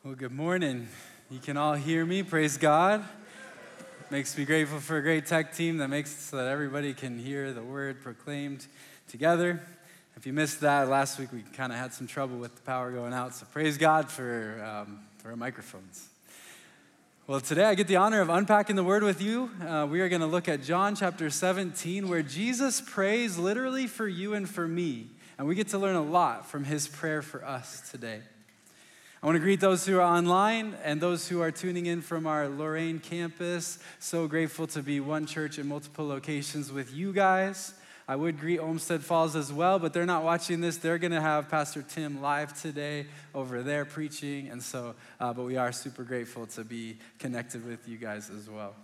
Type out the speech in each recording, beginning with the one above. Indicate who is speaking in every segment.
Speaker 1: Well, good morning. You can all hear me. Praise God. Makes me grateful for a great tech team that makes it so that everybody can hear the word proclaimed together. If you missed that, last week we kind of had some trouble with the power going out, so praise God for our microphones. Well, today I get the honor of unpacking the word with you. We are going to look at John chapter 17, where Jesus prays literally for you and for me, and we get to learn a lot from his prayer for us today. I want to greet those who are online and those who are tuning in from our Lorain campus. So grateful to be one church in multiple locations with you guys. I would greet Olmsted Falls as well, but they're not watching this. They're going to have Pastor Tim live today over there preaching. And so, but we are super grateful to be connected with you guys as well.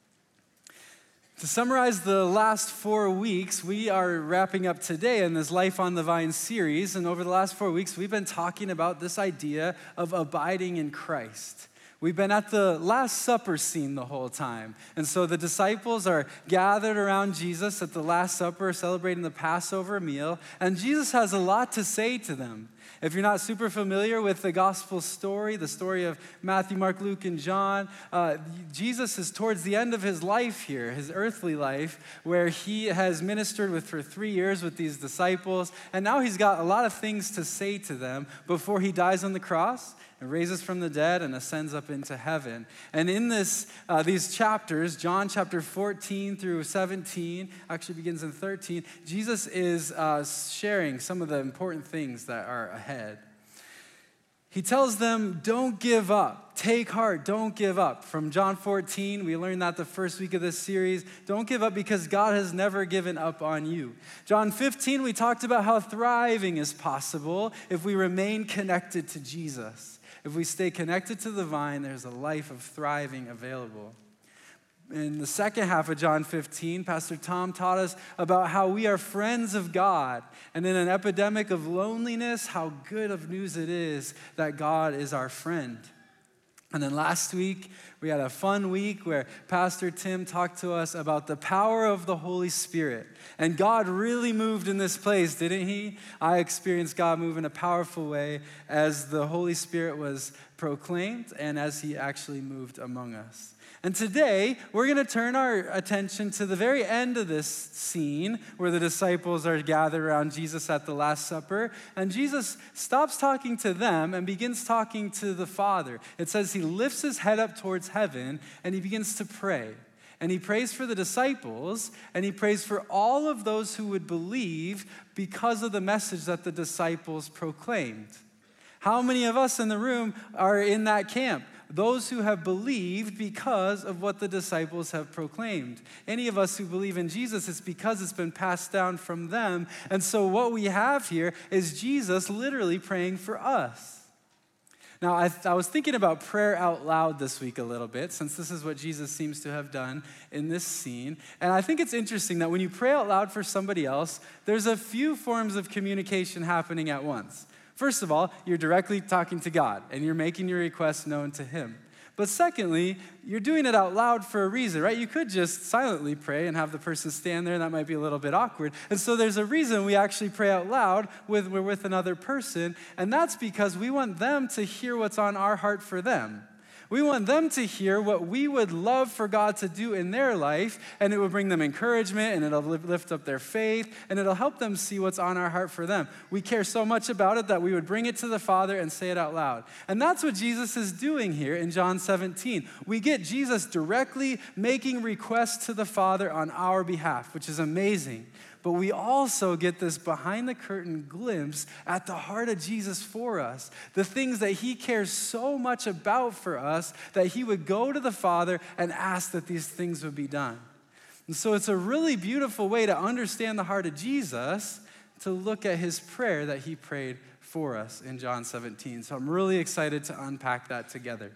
Speaker 1: To summarize the last 4 weeks, we are wrapping up today in this Life on the Vine series. And over the last 4 weeks, we've been talking about this idea of abiding in Christ. We've been at the Last Supper scene the whole time. And so the disciples are gathered around Jesus at the Last Supper, celebrating the Passover meal. And Jesus has a lot to say to them. If you're not super familiar with the gospel story, the story of Matthew, Mark, Luke, and John, Jesus is towards the end of his life here, his earthly life, where he has ministered for 3 years with these disciples. And now he's got a lot of things to say to them before he dies on the cross and raises from the dead and ascends up into heaven. And in these chapters, John chapter 14 through 17, actually begins in 13, Jesus is sharing some of the important things that are ahead. He tells them, don't give up. Take heart, don't give up. From John 14, we learned that the first week of this series. Don't give up because God has never given up on you. John 15, we talked about how thriving is possible if we remain connected to Jesus. If we stay connected to the vine, there's a life of thriving available. In the second half of John 15, Pastor Tom taught us about how we are friends of God. And in an epidemic of loneliness, how good of news it is that God is our friend. And then last week, we had a fun week where Pastor Tim talked to us about the power of the Holy Spirit. And God really moved in this place, didn't he? I experienced God move in a powerful way as the Holy Spirit was proclaimed and as he actually moved among us. And today, we're going to turn our attention to the very end of this scene where the disciples are gathered around Jesus at the Last Supper. And Jesus stops talking to them and begins talking to the Father. It says he lifts his head up towards heaven and he begins to pray. And he prays for the disciples and he prays for all of those who would believe because of the message that the disciples proclaimed. How many of us in the room are in that camp? Those who have believed because of what the disciples have proclaimed. Any of us who believe in Jesus, it's because it's been passed down from them. And so what we have here is Jesus literally praying for us. Now, I was thinking about prayer out loud this week a little bit, since this is what Jesus seems to have done in this scene. And I think it's interesting that when you pray out loud for somebody else, there's a few forms of communication happening at once. First of all, you're directly talking to God, and you're making your request known to him. But secondly, you're doing it out loud for a reason, right? You could just silently pray and have the person stand there, and that might be a little bit awkward. And so there's a reason we actually pray out loud when we're with another person, and that's because we want them to hear what's on our heart for them. We want them to hear what we would love for God to do in their life, and it will bring them encouragement, and it'll lift up their faith, and it'll help them see what's on our heart for them. We care so much about it that we would bring it to the Father and say it out loud. And that's what Jesus is doing here in John 17. We get Jesus directly making requests to the Father on our behalf, which is amazing. But we also get this behind-the-curtain glimpse at the heart of Jesus for us, the things that he cares so much about for us that he would go to the Father and ask that these things would be done. And so it's a really beautiful way to understand the heart of Jesus, to look at his prayer that he prayed for us in John 17. So I'm really excited to unpack that together.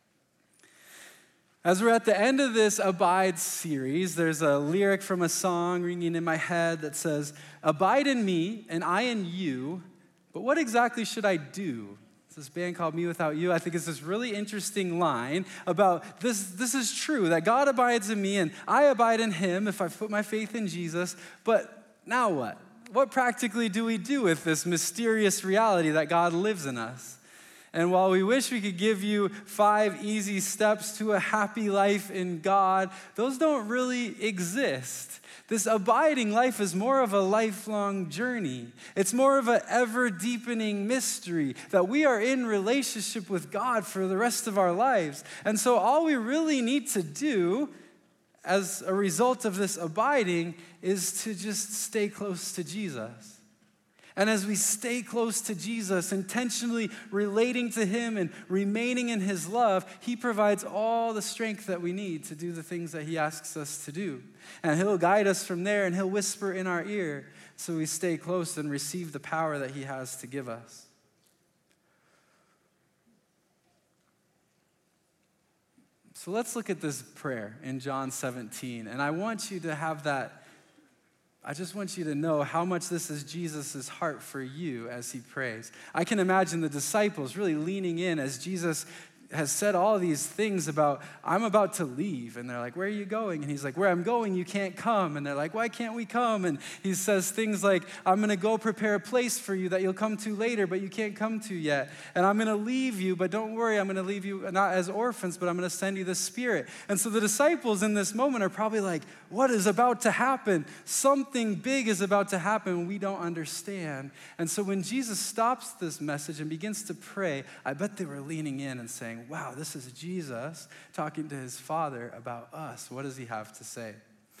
Speaker 1: As we're at the end of this Abide series, there's a lyric from a song ringing in my head that says, "Abide in me and I in you, but what exactly should I do?" It's this band called Me Without You. I think it's this really interesting line about this is true, that God abides in me and I abide in him if I put my faith in Jesus, but now what? What practically do we do with this mysterious reality that God lives in us? And while we wish we could give you 5 easy steps to a happy life in God, those don't really exist. This abiding life is more of a lifelong journey. It's more of an ever-deepening mystery that we are in relationship with God for the rest of our lives. And so all we really need to do as a result of this abiding is to just stay close to Jesus. And as we stay close to Jesus, intentionally relating to him and remaining in his love, he provides all the strength that we need to do the things that he asks us to do. And he'll guide us from there, and he'll whisper in our ear so we stay close and receive the power that he has to give us. So let's look at this prayer in John 17. And I want you to have that. I just want you to know how much this is Jesus' heart for you as he prays. I can imagine the disciples really leaning in as Jesus has said all these things about, I'm about to leave. And they're like, where are you going? And he's like, where I'm going, you can't come. And they're like, why can't we come? And he says things like, I'm going to go prepare a place for you that you'll come to later, but you can't come to yet. And I'm going to leave you, but don't worry, I'm going to leave you not as orphans, but I'm going to send you the Spirit. And so the disciples in this moment are probably like, what is about to happen? Something big is about to happen we don't understand. And so when Jesus stops this message and begins to pray, I bet they were leaning in and saying, wow, this is Jesus talking to his Father about us. What does he have to say?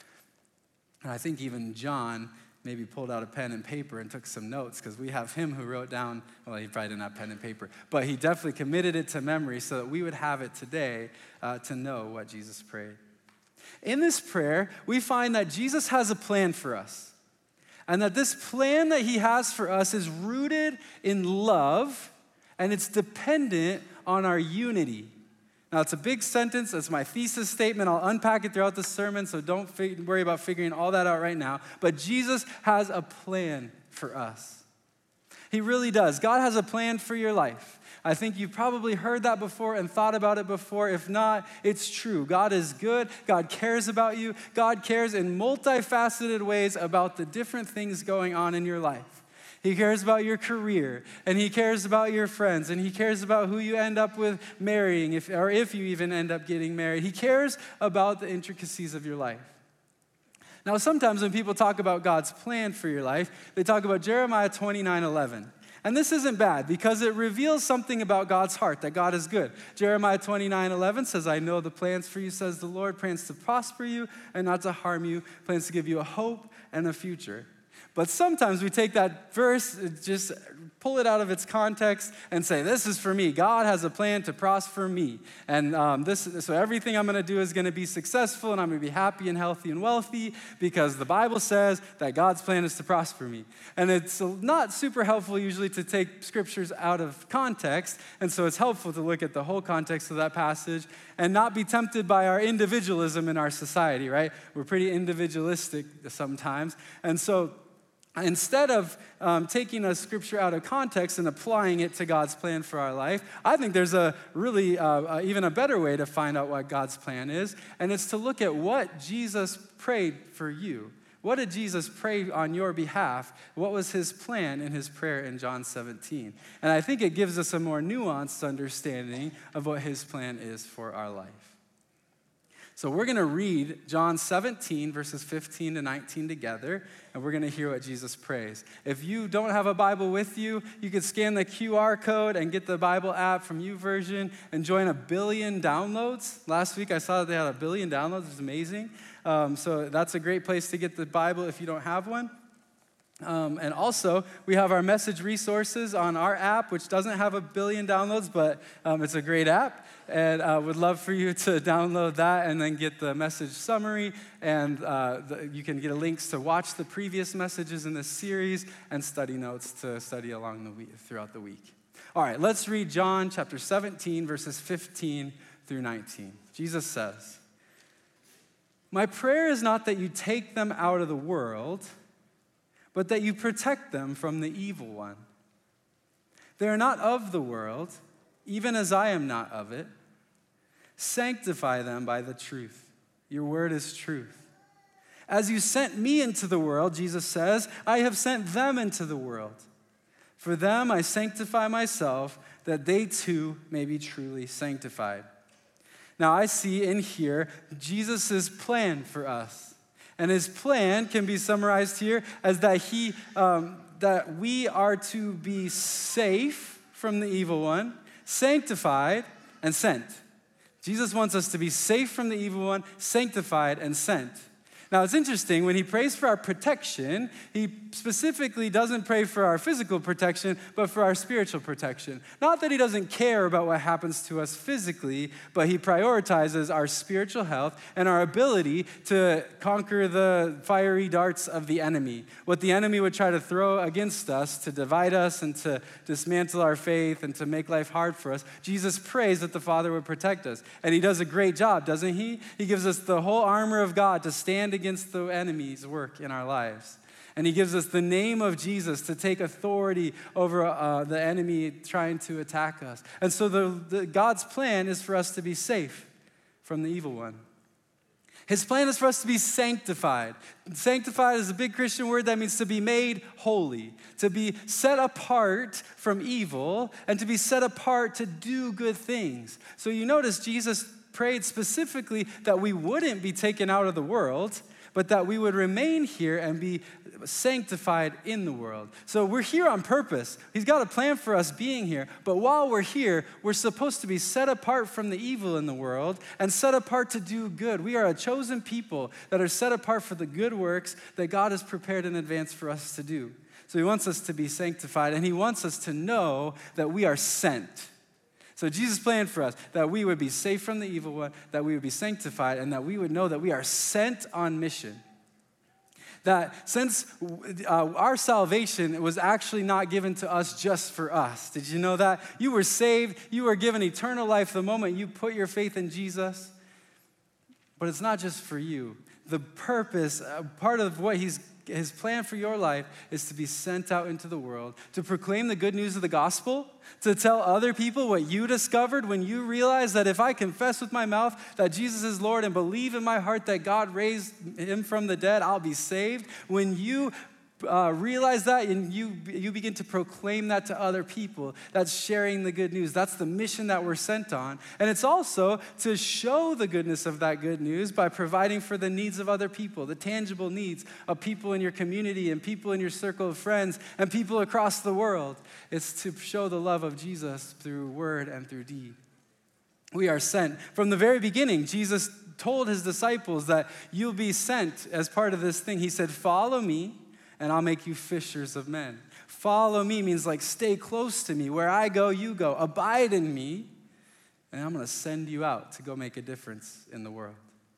Speaker 1: And I think even John maybe pulled out a pen and paper and took some notes, because we have him who wrote down, well, he probably didn't have pen and paper, but he definitely committed it to memory so that we would have it today to know what Jesus prayed. In this prayer, we find that Jesus has a plan for us, and that this plan that he has for us is rooted in love, and it's dependent on our unity. Now, it's a big sentence. It's my thesis statement. I'll unpack it throughout the sermon, so don't worry about figuring all that out right now. But Jesus has a plan for us. He really does. God has a plan for your life. I think you've probably heard that before and thought about it before. If not, it's true. God is good. God cares about you. God cares in multifaceted ways about the different things going on in your life. He cares about your career, and he cares about your friends, and he cares about who you end up with marrying, if you even end up getting married. He cares about the intricacies of your life. Now, sometimes when people talk about God's plan for your life, they talk about Jeremiah 29:11. And this isn't bad, because it reveals something about God's heart, that God is good. Jeremiah 29:11 says, I know the plans for you, says the Lord, plans to prosper you and not to harm you, plans to give you a hope and a future. But sometimes we take that verse, just pull it out of its context and say, this is for me. God has a plan to prosper me. And so everything I'm going to do is going to be successful, and I'm going to be happy and healthy and wealthy, because the Bible says that God's plan is to prosper me. And it's not super helpful usually to take scriptures out of context. And so it's helpful to look at the whole context of that passage and not be tempted by our individualism in our society, right? We're pretty individualistic sometimes. And so instead of taking a scripture out of context and applying it to God's plan for our life, I think there's a really even a better way to find out what God's plan is, and it's to look at what Jesus prayed for you. What did Jesus pray on your behalf? What was his plan in his prayer in John 17? And I think it gives us a more nuanced understanding of what his plan is for our life. So we're going to read John 17, verses 15 to 19 together, and we're going to hear what Jesus prays. If you don't have a Bible with you, you could scan the QR code and get the Bible app from YouVersion and join 1 billion downloads. Last week I saw that they had 1 billion downloads. It was amazing. So that's a great place to get the Bible if you don't have one. And also, we have our message resources on our app, which doesn't have 1 billion downloads, but it's a great app. And I would love for you to download that and then get the message summary. And you can get links to watch the previous messages in this series and study notes to study along throughout the week. All right, let's read John chapter 17, verses 15 through 19. Jesus says, "My prayer is not that you take them out of the world, but that you protect them from the evil one. They are not of the world, even as I am not of it. Sanctify them by the truth. Your word is truth. As you sent me into the world," Jesus says, "I have sent them into the world. For them I sanctify myself, that they too may be truly sanctified. Now I see in here Jesus' plan for us. And his plan can be summarized here as that we are to be safe from the evil one, sanctified, and sent. Jesus wants us to be safe from the evil one, sanctified, and sent. Now, it's interesting, when he prays for our protection, he specifically doesn't pray for our physical protection, but for our spiritual protection. Not that he doesn't care about what happens to us physically, but he prioritizes our spiritual health and our ability to conquer the fiery darts of the enemy. What the enemy would try to throw against us to divide us and to dismantle our faith and to make life hard for us, Jesus prays that the Father would protect us. And he does a great job, doesn't he? He gives us the whole armor of God to stand against the enemy's work in our lives. And he gives us the name of Jesus to take authority over the enemy trying to attack us. And so God's plan is for us to be safe from the evil one. His plan is for us to be sanctified. Sanctified is a big Christian word that means to be made holy, to be set apart from evil, and to be set apart to do good things. So you notice Jesus prayed specifically that we wouldn't be taken out of the world, but that we would remain here and be sanctified in the world. So we're here on purpose. He's got a plan for us being here, but while we're here, we're supposed to be set apart from the evil in the world and set apart to do good. We are a chosen people that are set apart for the good works that God has prepared in advance for us to do. So he wants us to be sanctified, and he wants us to know that we are sent. So Jesus planned for us that we would be safe from the evil one, that we would be sanctified, and that we would know that we are sent on mission. That since our salvation was actually not given to us just for us. Did you know that? You were saved, you were given eternal life the moment you put your faith in Jesus. But it's not just for you. The purpose, part of what his plan for your life is to be sent out into the world, to proclaim the good news of the gospel, to tell other people what you discovered when you realized that if I confess with my mouth that Jesus is Lord and believe in my heart that God raised him from the dead, I'll be saved. When you realize that and you begin to proclaim that to other people, that's sharing the good news. That's the mission that we're sent on. And it's also to show the goodness of that good news by providing for the needs of other people, the tangible needs of people in your community and people in your circle of friends and people across the world. It's to show the love of Jesus through word and through deed. We are sent. From the very beginning, Jesus told his disciples that you'll be sent as part of this thing. He said, "Follow me, and I'll make you fishers of men." Follow me means like stay close to me. Where I go, you go. Abide in me, and I'm going to send you out to go make a difference in the world.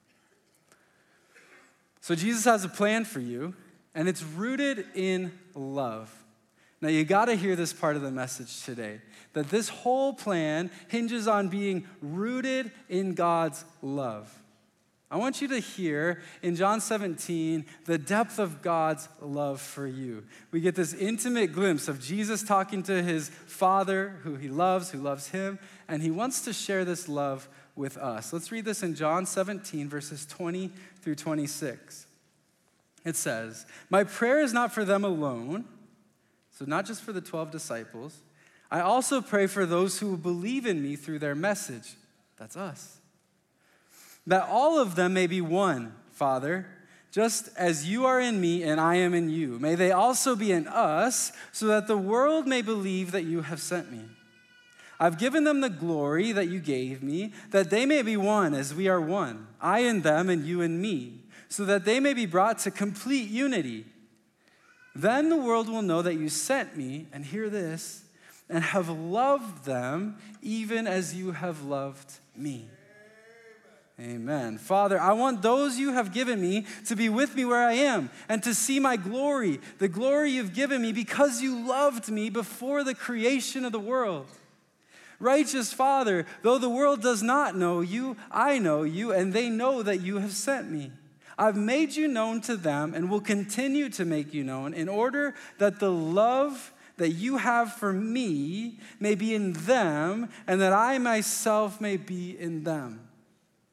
Speaker 1: So Jesus has a plan for you, and it's rooted in love. Now you got to hear this part of the message today, that this whole plan hinges on being rooted in God's love. I want you to hear in John 17 the depth of God's love for you. We get this intimate glimpse of Jesus talking to his Father, who he loves, who loves him, and he wants to share this love with us. Let's read this in John 17, verses 20 through 26. It says, "My prayer is not for them alone," so not just for the 12 disciples. "I also pray for those who will believe in me through their message." That's us. "That all of them may be one, Father, just as you are in me and I am in you. May they also be in us, so that the world may believe that you have sent me. I've given them the glory that you gave me, that they may be one as we are one, I in them and you in me, so that they may be brought to complete unity. Then the world will know that you sent me," and hear this, "and have loved them even as you have loved me." Amen. "Father, I want those you have given me to be with me where I am and to see my glory, the glory you've given me because you loved me before the creation of the world. Righteous Father, though the world does not know you, I know you, and they know that you have sent me. I've made you known to them and will continue to make you known in order that the love that you have for me may be in them and that I myself may be in them."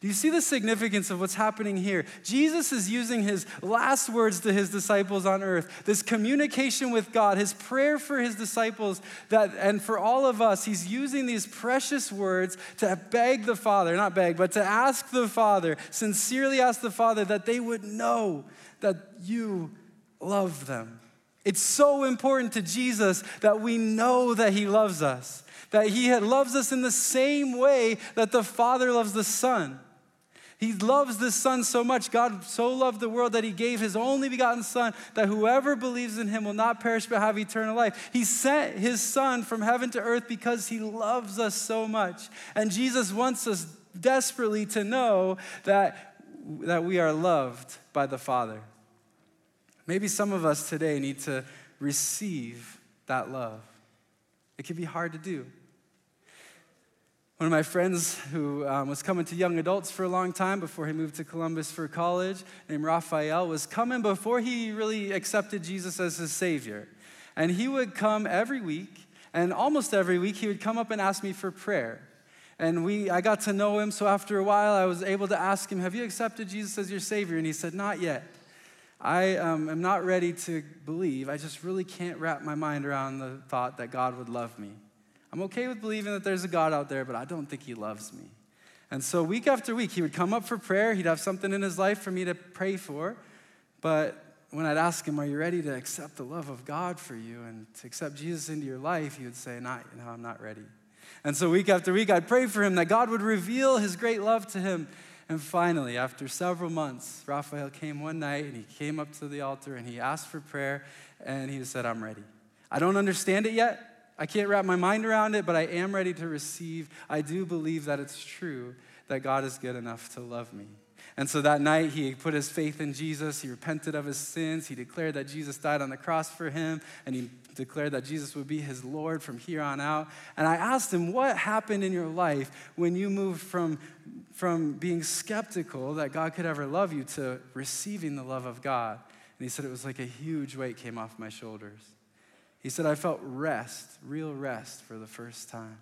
Speaker 1: Do you see the significance of what's happening here? Jesus is using his last words to his disciples on earth, this communication with God, his prayer for his disciples, and for all of us. He's using these precious words to beg the Father, not beg, but to ask the Father, sincerely ask the Father that they would know that you love them. It's so important to Jesus that we know that he loves us, that he loves us in the same way that the Father loves the Son. He loves the Son so much. God so loved the world that he gave his only begotten Son, that whoever believes in him will not perish but have eternal life. He sent his Son from heaven to earth because he loves us so much. And Jesus wants us desperately to know that we are loved by the Father. Maybe some of us today need to receive that love. It can be hard to do. One of my friends who was coming to young adults for a long time before he moved to Columbus for college, named Raphael, was coming before he really accepted Jesus as his Savior. And he would come every week, and almost every week he would come up and ask me for prayer. And I got to know him, so after a while I was able to ask him, have you accepted Jesus as your Savior? And he said, not yet. I am not ready to believe. I just really can't wrap my mind around the thought that God would love me. I'm okay with believing that there's a God out there, but I don't think he loves me. And so week after week, he would come up for prayer. He'd have something in his life for me to pray for. But when I'd ask him, are you ready to accept the love of God for you and to accept Jesus into your life? He would say, no, I'm not ready. And so week after week, I'd pray for him that God would reveal his great love to him. And finally, after several months, Raphael came one night and he came up to the altar and he asked for prayer and he said, I'm ready. I don't understand it yet. I can't wrap my mind around it, but I am ready to receive. I do believe that it's true that God is good enough to love me. And so that night, he put his faith in Jesus. He repented of his sins. He declared that Jesus died on the cross for him, and he declared that Jesus would be his Lord from here on out. And I asked him, what happened in your life when you moved from being skeptical that God could ever love you to receiving the love of God? And he said, it was like a huge weight came off my shoulders. He said, I felt rest, real rest for the first time.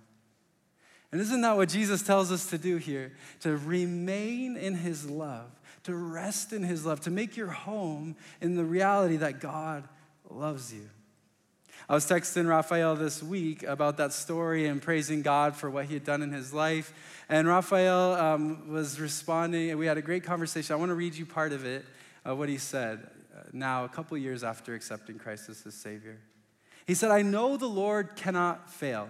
Speaker 1: And isn't that what Jesus tells us to do here? To remain in his love, to rest in his love, to make your home in the reality that God loves you. I was texting Raphael this week about that story and praising God for what he had done in his life. And Raphael was responding, and we had a great conversation. I want to read you part of it, what he said now a couple years after accepting Christ as his Savior. He said, I know the Lord cannot fail.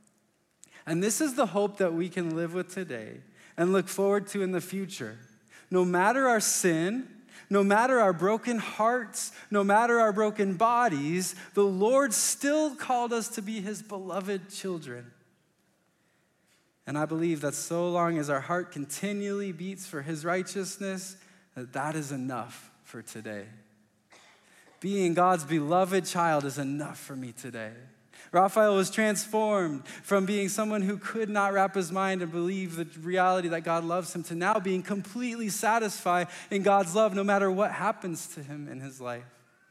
Speaker 1: And this is the hope that we can live with today and look forward to in the future. No matter our sin, no matter our broken hearts, no matter our broken bodies, the Lord still called us to be his beloved children. And I believe that so long as our heart continually beats for his righteousness, that is enough for today. Being God's beloved child is enough for me today. Raphael was transformed from being someone who could not wrap his mind and believe the reality that God loves him to now being completely satisfied in God's love no matter what happens to him in his life.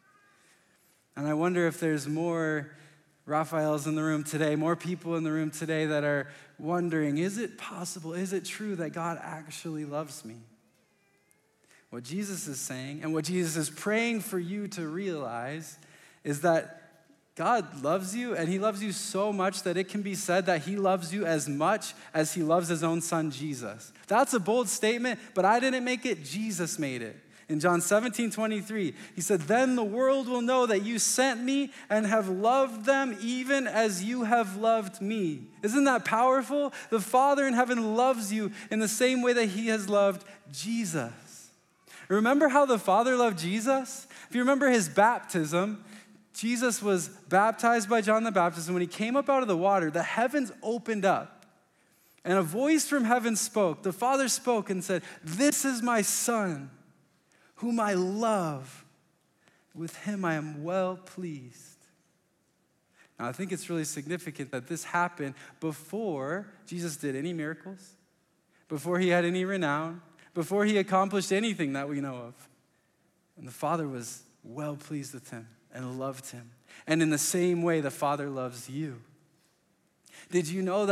Speaker 1: And I wonder if there's more Raphaels in the room today, more people in the room today that are wondering, is it possible, is it true that God actually loves me? What Jesus is saying and what Jesus is praying for you to realize is that God loves you, and he loves you so much that it can be said that he loves you as much as he loves his own son, Jesus. That's a bold statement, but I didn't make it. Jesus made it. In John 17:23, he said, then the world will know that you sent me and have loved them even as you have loved me. Isn't that powerful? The Father in heaven loves you in the same way that he has loved Jesus. Remember how the Father loved Jesus? If you remember his baptism, Jesus was baptized by John the Baptist, and when he came up out of the water, the heavens opened up, and a voice from heaven spoke. The Father spoke and said, this is my Son, whom I love. With him I am well pleased. Now, I think it's really significant that this happened before Jesus did any miracles, before he had any renown, before he accomplished anything that we know of. And the Father was well pleased with him and loved him. And in the same way, the Father loves you. Did you know that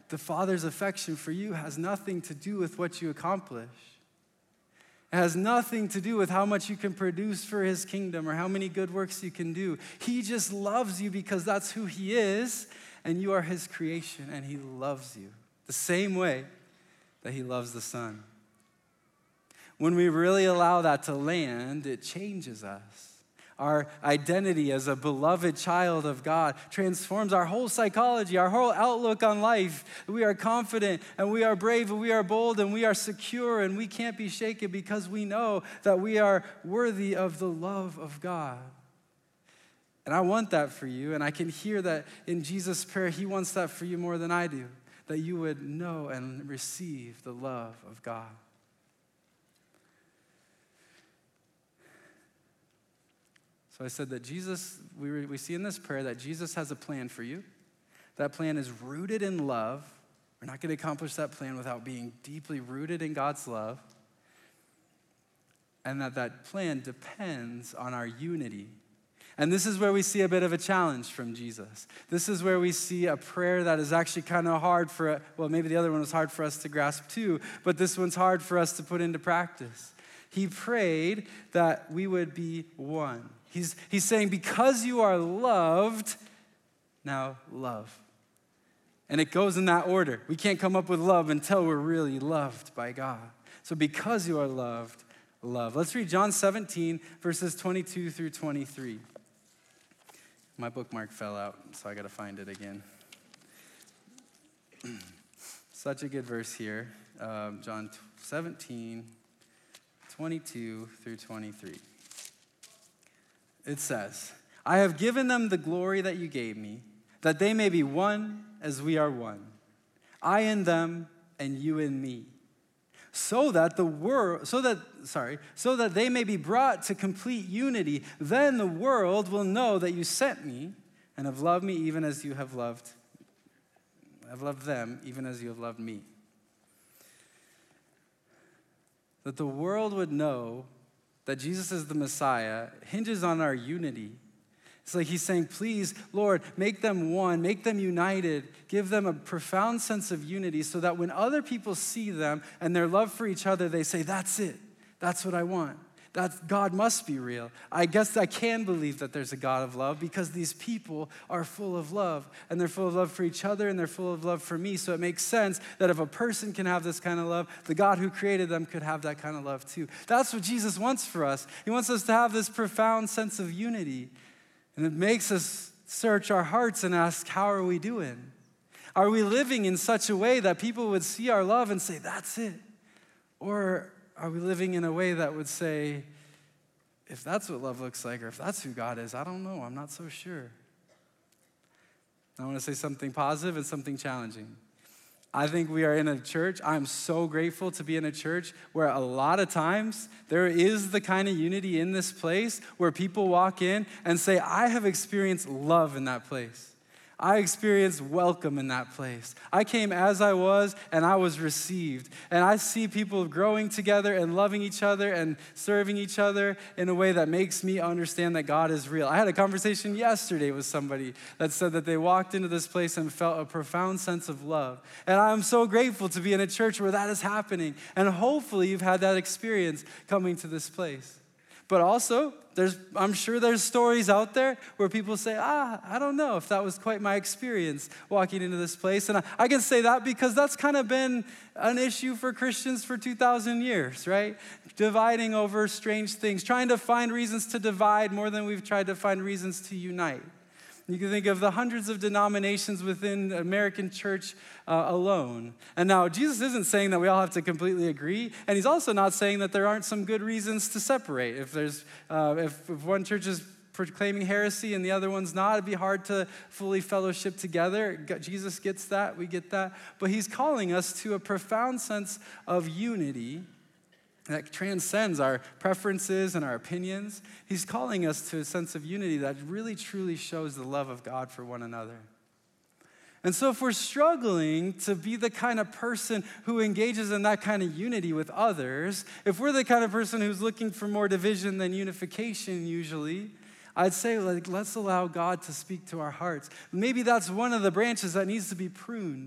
Speaker 1: the Father's affection for you has nothing to do with what you accomplish. It has nothing to do with how much you can produce for his kingdom or how many good works you can do. He just loves you because that's who he is, and you are his creation, and he loves you the same way that he loves the Son. When we really allow that to land, it changes us. Our identity as a beloved child of God transforms our whole psychology, our whole outlook on life. We are confident and we are brave and we are bold and we are secure and we can't be shaken because we know that we are worthy of the love of God. And I want that for you, and I can hear that in Jesus' prayer. He wants that for you more than I do, that you would know and receive the love of God. So I said that Jesus, we see in this prayer that Jesus has a plan for you. That plan is rooted in love. We're not going to accomplish that plan without being deeply rooted in God's love. And that plan depends on our unity. And this is where we see a bit of a challenge from Jesus. This is where we see a prayer that is actually kind of hard maybe the other one was hard for us to grasp too, but this one's hard for us to put into practice. He prayed that we would be one. He's saying, because you are loved, now love. And it goes in that order. We can't come up with love until we're really loved by God. So because you are loved, love. Let's read John 17, verses 22 through 23. My bookmark fell out, so I got to find it again. Such a good verse here. John 17, 22 through 23. It says, I have given them the glory that you gave me, that they may be one as we are one. I in them and you in me. So that they may be brought to complete unity. Then the world will know that you sent me and have loved me even as you have loved. I've loved them even as you have loved me. That the world would know that Jesus is the Messiah hinges on our unity. It's like he's saying, please, Lord, make them one, make them united, give them a profound sense of unity so that when other people see them and their love for each other, they say, that's it. That's what I want. God must be real. I guess I can believe that there's a God of love because these people are full of love, and they're full of love for each other, and they're full of love for me. So it makes sense that if a person can have this kind of love, the God who created them could have that kind of love too. That's what Jesus wants for us. He wants us to have this profound sense of unity, and it makes us search our hearts and ask, how are we doing? Are we living in such a way that people would see our love and say, that's it? Or are we living in a way that would say, if that's what love looks like, or if that's who God is, I don't know, I'm not so sure. I want to say something positive and something challenging. I think we are in a church, I'm so grateful to be in a church where a lot of times there is the kind of unity in this place where people walk in and say, I have experienced love in that place. I experienced welcome in that place. I came as I was, and I was received. And I see people growing together and loving each other and serving each other in a way that makes me understand that God is real. I had a conversation yesterday with somebody that said that they walked into this place and felt a profound sense of love. And I'm so grateful to be in a church where that is happening. And hopefully you've had that experience coming to this place. But also, I'm sure there's stories out there where people say, I don't know if that was quite my experience walking into this place. And I can say that because that's kind of been an issue for Christians for 2,000 years, right? Dividing over strange things, trying to find reasons to divide more than we've tried to find reasons to unite. You can think of the hundreds of denominations within the American church alone. And now, Jesus isn't saying that we all have to completely agree, and he's also not saying that there aren't some good reasons to separate. If one church is proclaiming heresy and the other one's not, it'd be hard to fully fellowship together. Jesus gets that, we get that. But he's calling us to a profound sense of unity that transcends our preferences and our opinions. He's calling us to a sense of unity that really, truly shows the love of God for one another. And so if we're struggling to be the kind of person who engages in that kind of unity with others, if we're the kind of person who's looking for more division than unification usually, I'd say, let's allow God to speak to our hearts. Maybe that's one of the branches that needs to be pruned,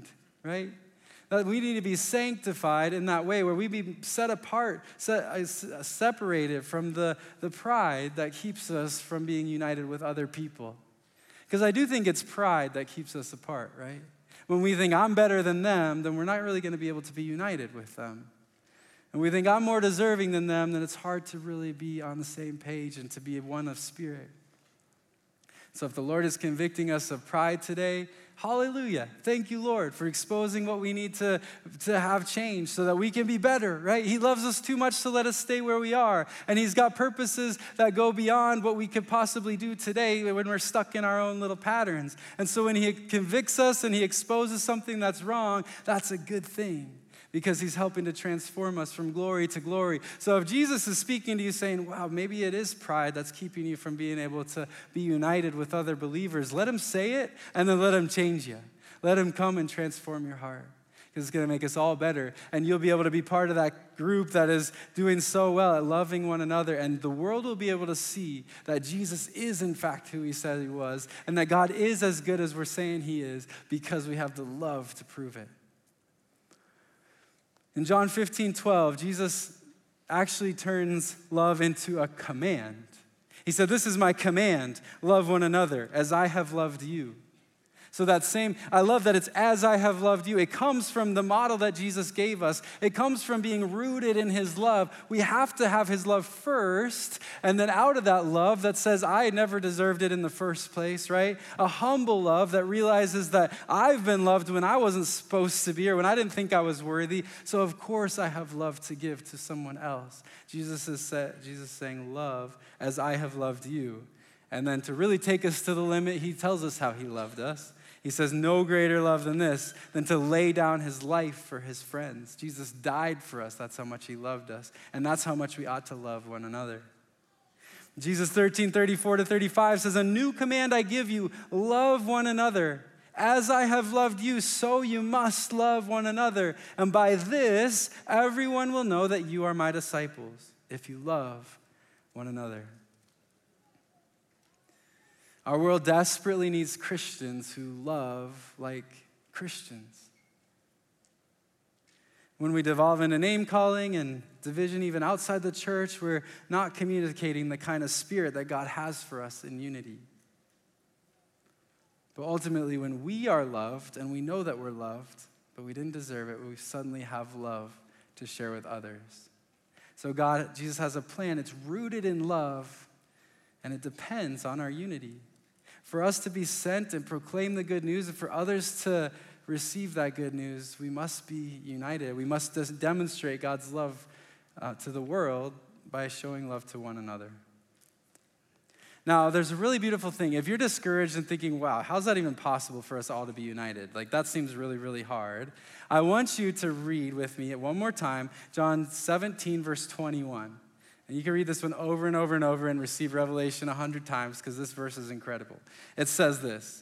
Speaker 1: right? That we need to be sanctified in that way where we be set apart, separated from the pride that keeps us from being united with other people. Because I do think it's pride that keeps us apart, right? When we think I'm better than them, then we're not really going to be able to be united with them. And we think I'm more deserving than them, then it's hard to really be on the same page and to be one of spirit. So if the Lord is convicting us of pride today, hallelujah. Thank you, Lord, for exposing what we need to have changed so that we can be better, right? He loves us too much to let us stay where we are. And he's got purposes that go beyond what we could possibly do today when we're stuck in our own little patterns. And so when he convicts us and he exposes something that's wrong, that's a good thing, because he's helping to transform us from glory to glory. So if Jesus is speaking to you saying, wow, maybe it is pride that's keeping you from being able to be united with other believers, let him say it and then let him change you. Let him come and transform your heart, because it's going to make us all better. And you'll be able to be part of that group that is doing so well at loving one another. And the world will be able to see that Jesus is in fact who he said he was, and that God is as good as we're saying he is, because we have the love to prove it. In John 15:12, Jesus actually turns love into a command. He said, this is my command, love one another as I have loved you. So I love that it's as I have loved you. It comes from the model that Jesus gave us. It comes from being rooted in his love. We have to have his love first, and then out of that love that says, I never deserved it in the first place, right? A humble love that realizes that I've been loved when I wasn't supposed to be, or when I didn't think I was worthy. So of course I have love to give to someone else. Jesus is saying, love as I have loved you. And then to really take us to the limit, he tells us how he loved us. He says, no greater love than this, than to lay down his life for his friends. Jesus died for us. That's how much he loved us. And that's how much we ought to love one another. Jesus 13:34-35 says, a new command I give you, love one another. As I have loved you, so you must love one another. And by this, everyone will know that you are my disciples, if you love one another. Our world desperately needs Christians who love like Christians. When we devolve into name calling and division even outside the church, we're not communicating the kind of spirit that God has for us in unity. But ultimately, when we are loved and we know that we're loved, but we didn't deserve it, we suddenly have love to share with others. So Jesus has a plan. It's rooted in love, and it depends on our unity. For us to be sent and proclaim the good news, and for others to receive that good news, we must be united. We must demonstrate God's love to the world by showing love to one another. Now, there's a really beautiful thing. If you're discouraged and thinking, wow, how's that even possible for us all to be united? Like, that seems really, really hard. I want you to read with me one more time, John 17, verse 21. And you can read this one over and over and over and receive revelation 100 times, because this verse is incredible. It says this,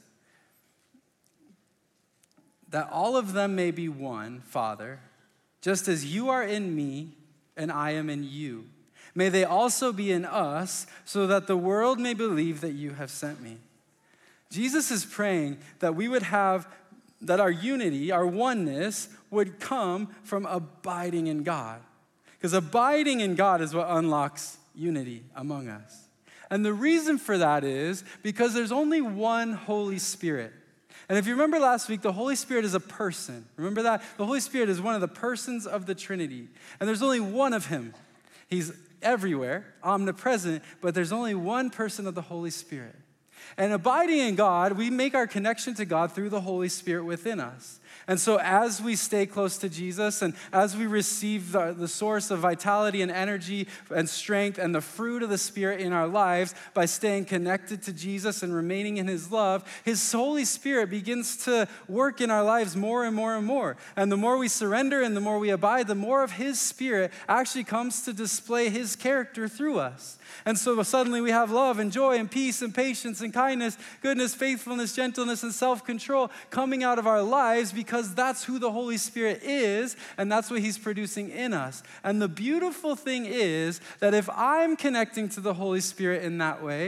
Speaker 1: that all of them may be one, Father, just as you are in me and I am in you. May they also be in us, so that the world may believe that you have sent me. Jesus is praying that we would have, that our unity, our oneness, would come from abiding in God. Because abiding in God is what unlocks unity among us. And the reason for that is because there's only one Holy Spirit. And if you remember last week, the Holy Spirit is a person. Remember that? The Holy Spirit is one of the persons of the Trinity. And there's only one of him. He's everywhere, omnipresent, but there's only one person of the Holy Spirit. And abiding in God, we make our connection to God through the Holy Spirit within us. And so as we stay close to Jesus and as we receive the source of vitality and energy and strength and the fruit of the Spirit in our lives by staying connected to Jesus and remaining in his love, his Holy Spirit begins to work in our lives more and more and more. And the more we surrender and the more we abide, the more of his Spirit actually comes to display his character through us. And so suddenly we have love and joy and peace and patience and kindness, goodness, faithfulness, gentleness, and self-control coming out of our lives, because that's who the Holy Spirit is, and that's what he's producing in us. And the beautiful thing is that if I'm connecting to the Holy Spirit in that way,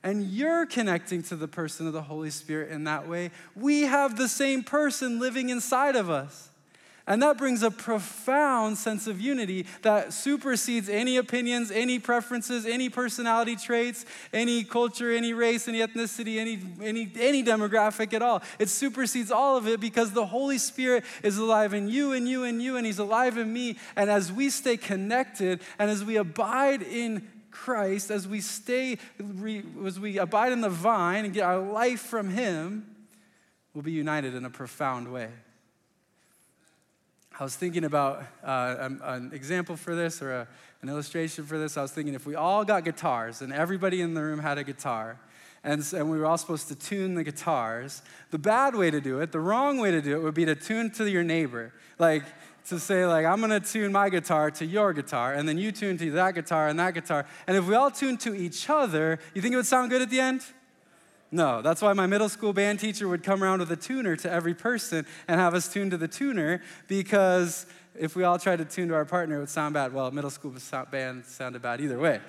Speaker 1: and you're connecting to the person of the Holy Spirit in that way, we have the same person living inside of us. And that brings a profound sense of unity that supersedes any opinions, any preferences, any personality traits, any culture, any race, any ethnicity, any demographic at all. It supersedes all of it because the Holy Spirit is alive in you and you and you, and he's alive in me. And as we stay connected and as we abide in Christ, as we abide in the vine and get our life from him, we'll be united in a profound way. I was thinking about an example for this or an illustration for this. I was thinking if we all got guitars and everybody in the room had a guitar and we were all supposed to tune the guitars, the bad way to do it, the wrong way to do it would be to tune to your neighbor. Like to say I'm going to tune my guitar to your guitar and then you tune to that guitar and that guitar. And if we all tuned to each other, you think it would sound good at the end? No, that's why my middle school band teacher would come around with a tuner to every person and have us tune to the tuner, because if we all tried to tune to our partner, it would sound bad. Well, middle school band sounded bad either way.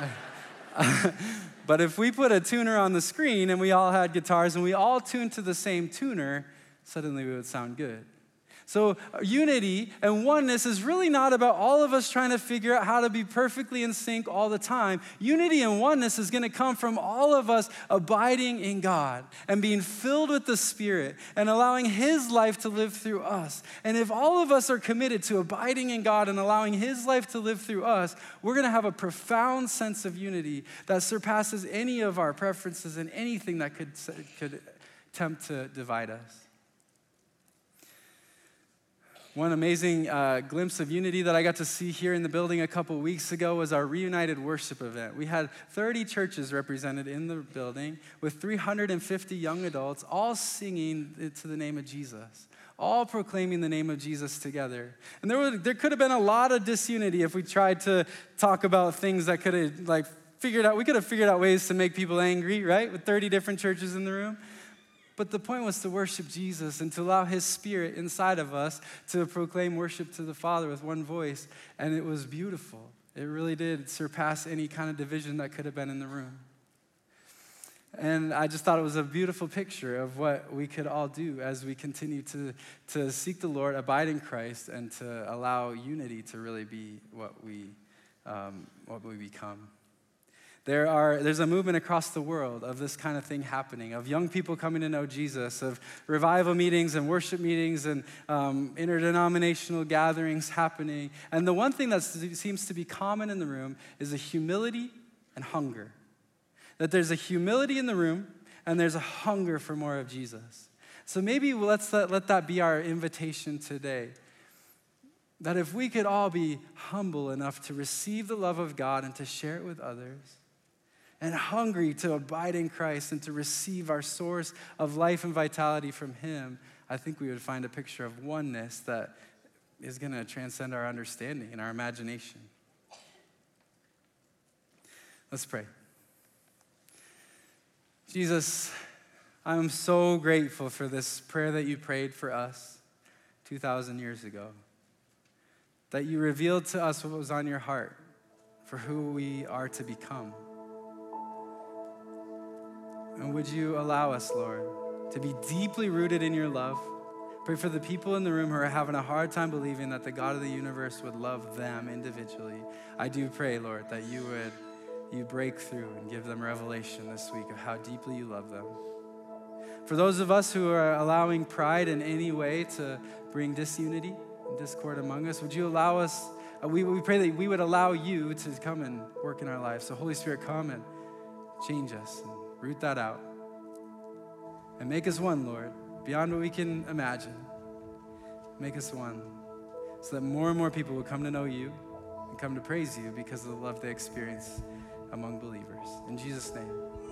Speaker 1: But if we put a tuner on the screen and we all had guitars and we all tuned to the same tuner, suddenly we would sound good. So unity and oneness is really not about all of us trying to figure out how to be perfectly in sync all the time. Unity and oneness is going to come from all of us abiding in God and being filled with the Spirit and allowing his life to live through us. And if all of us are committed to abiding in God and allowing his life to live through us, we're going to have a profound sense of unity that surpasses any of our preferences and anything that could attempt to divide us. One amazing glimpse of unity that I got to see here in the building a couple weeks ago was our Reunited Worship event. We had 30 churches represented in the building with 350 young adults all singing to the name of Jesus, all proclaiming the name of Jesus together. And there could have been a lot of disunity if we tried to talk about things that could have we could have figured out ways to make people angry, right? With 30 different churches in the room. But the point was to worship Jesus and to allow his Spirit inside of us to proclaim worship to the Father with one voice. And it was beautiful. It really did surpass any kind of division that could have been in the room. And I just thought it was a beautiful picture of what we could all do as we continue to seek the Lord, abide in Christ, and to allow unity to really be what we become. There's a movement across the world of this kind of thing happening, of young people coming to know Jesus, of revival meetings and worship meetings and interdenominational gatherings happening. And the one thing that seems to be common in the room is a humility and hunger. That there's a humility in the room and there's a hunger for more of Jesus. So maybe let's let that be our invitation today. That if we could all be humble enough to receive the love of God and to share it with others, and hungry to abide in Christ and to receive our source of life and vitality from him, I think we would find a picture of oneness that is going to transcend our understanding and our imagination. Let's pray. Jesus, I'm so grateful for this prayer that you prayed for us 2,000 years ago, that you revealed to us what was on your heart for who we are to become. And would you allow us, Lord, to be deeply rooted in your love? Pray for the people in the room who are having a hard time believing that the God of the universe would love them individually. I do pray, Lord, that you break through and give them revelation this week of how deeply you love them. For those of us who are allowing pride in any way to bring disunity and discord among us, would you allow us, we pray that we would allow you to come and work in our lives. So Holy Spirit, come and change us. Root that out. And make us one, Lord, beyond what we can imagine. Make us one so that more and more people will come to know you and come to praise you because of the love they experience among believers. In Jesus' name.